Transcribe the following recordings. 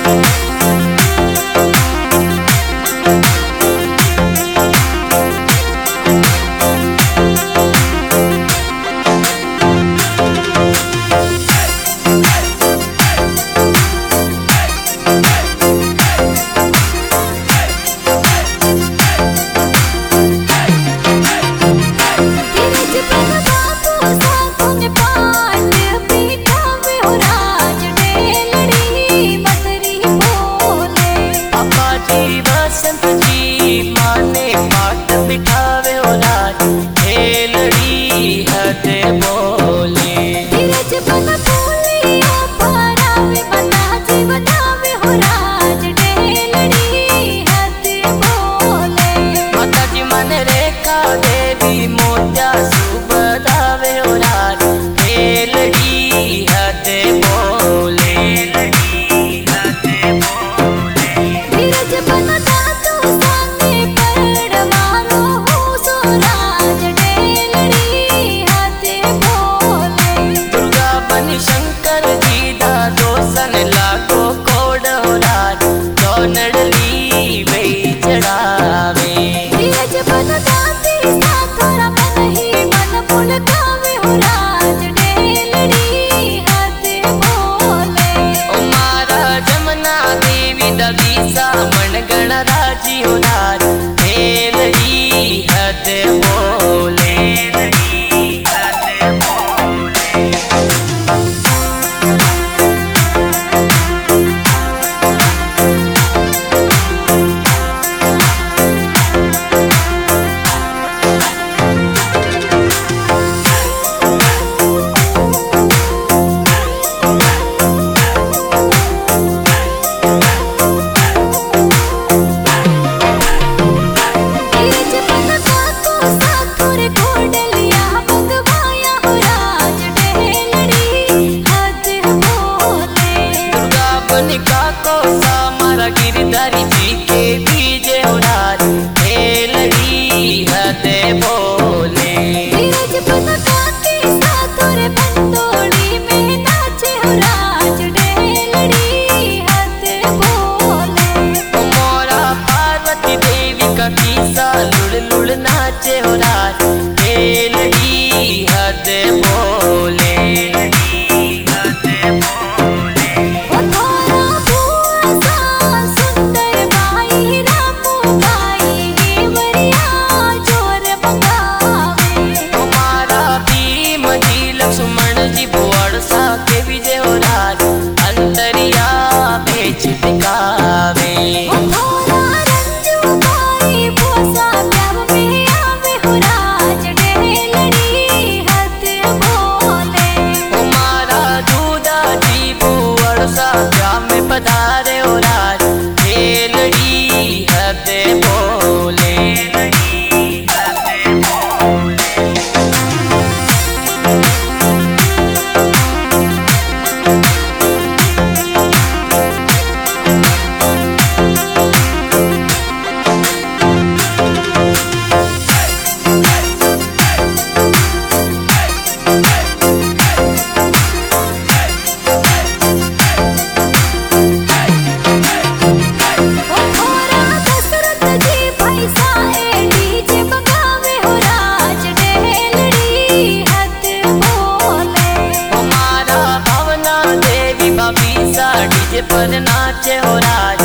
पर नाचे हो राज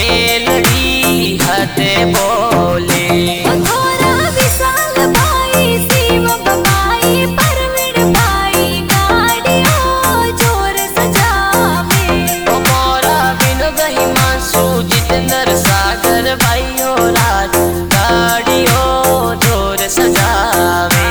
मेलड़ी हते बोले थोड़ा विशाल भाई शिव बबाई परवीर भाई गाड़ियों जोर सजावे मोरा बिन गही मांसू जितेंद्र सागर भाई हो राज गाड़ियों जोर सजावे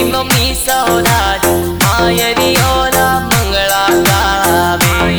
मम्मी सौराज मायरी ओरा मंगला गावे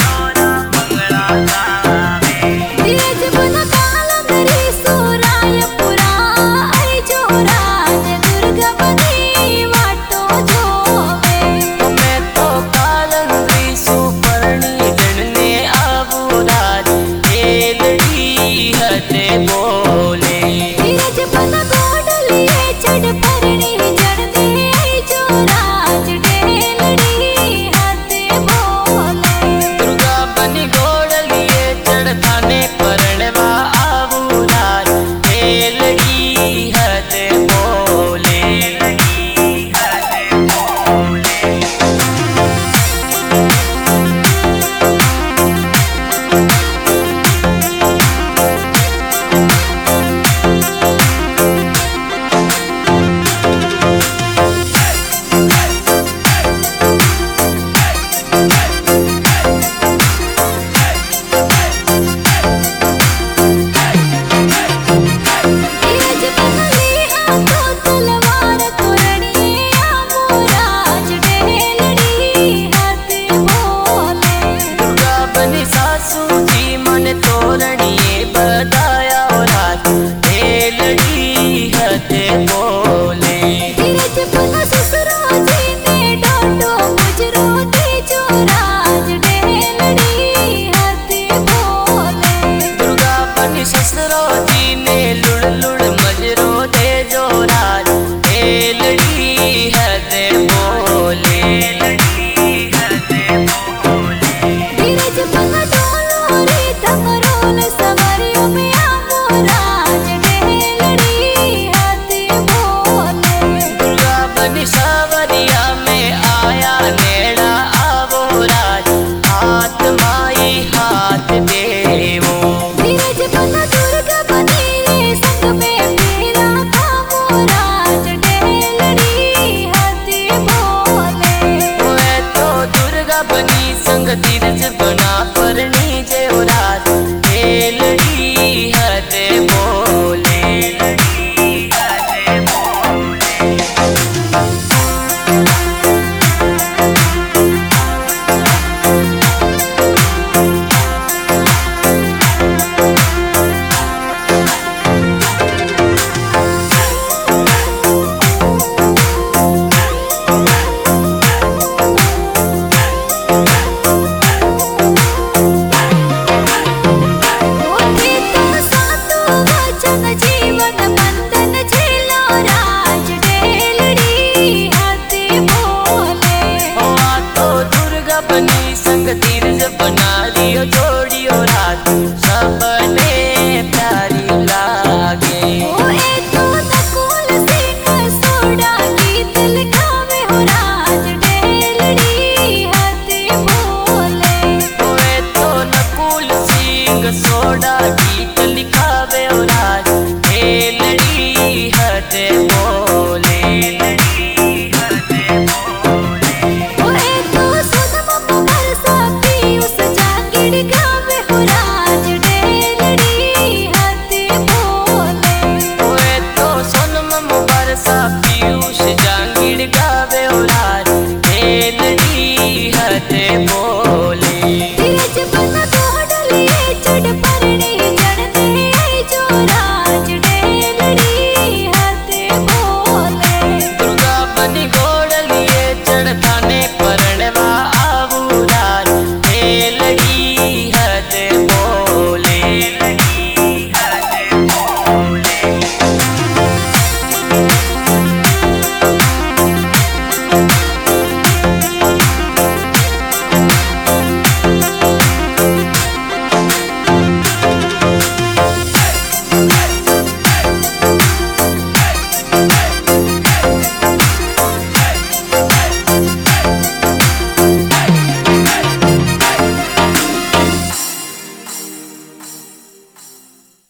धीरज बन कालंगरी सुरायपुरा आई जो राज दुर्गा बनी वाटो जोवे मैं तो कालंगरी सुपर्णी गणने आबू राज हेलड़ी हते बोले धीरज बन गोडलिए चढ़ परणी जड़ दे आई जो राज ढेलड़ी हाथे बोले दुर्गा बनी गोड़लिए चढ़ थाने परणवा आबू राज हेलड़ी हते बोले धीरज बन ली हाथों तलवार तोरणी आबू राज ढेलड़ी हाथे बोले दुर्गा बनी सासू जी मन तोरणिए बदाया राज हेलड़ी हते बोले धीरज बन ससुरो जी ने डांटो मुजरो दे जो राज ढेलड़ी हाथे बोले दुर्गा बनी ससुरो जी ने लुड़ लुड़ मजरो दे जो राज हेलड़ी हते बोले धीरज बन डोलो रे तमरोल सवरियों में आबू राज ढेलड़ी हाथे बोले दुर्गा बनी सावरिया में आया नेड़ा आवो राज हाथ माई हाथ देवो धीरज बन दुर्गा बनी रे संग में मेरा खामो राज ढेलड़ी हाथे बोले मैं तो दुर्गा बनी संग धीरज बना परनी जे राज हेलड़ी हते बोले ओठे तुम सातो वचन जीवन बंधन झेलो राज ढेलड़ी हाथे बोले ओ आ तो दुर्गा बनी संग धीरज बना लियो जोड़ियो राज सबने प्यारी लागे ओए तो नकुल सिंह सोडा गीत लिखावे हो राज ढेलड़ी हाथे बोले ओए तो नकुल सिंह सोडा गीत लिखावे ओ राज हेलड़ी हते बोले ओए तो सोनम बरसा पीयूष जांगिड़ गावे हो राज ढेलड़ी हाथे बोले ओए तो सोनम बरसा पीयूष जांगीड़ गावे ओ राज हेलड़ी हते बोले धीरज बन गोडलिए चढ़ परणी जड़ दे आई जो राज ढेलड़ी हाथे बोले दुर्गा बनी गोड़लिए चढ़ थाने परणवा आबू राज हेलड़ी हते बोले